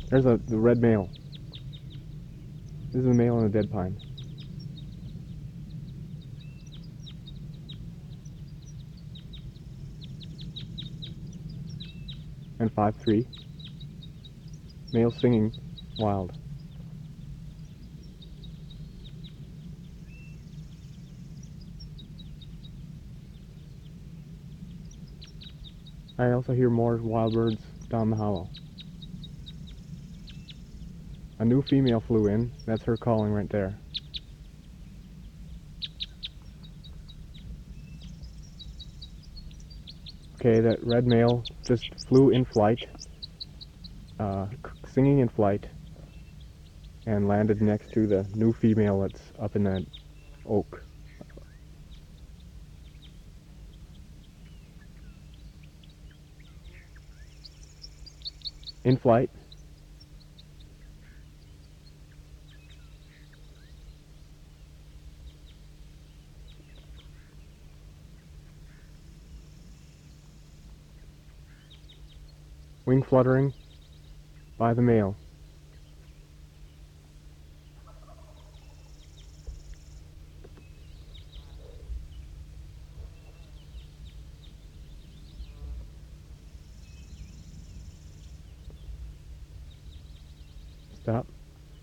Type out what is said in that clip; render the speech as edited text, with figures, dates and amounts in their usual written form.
There's the red male. This is the male in the dead pine. And 5-3. Male singing wild. I also hear more wild birds down the hollow. A new female flew in. That's her calling right there. Okay, that red male just flew in flight, singing in flight, and landed next to the new female that's up in that oak. In flight. Wing fluttering by the male. Stop.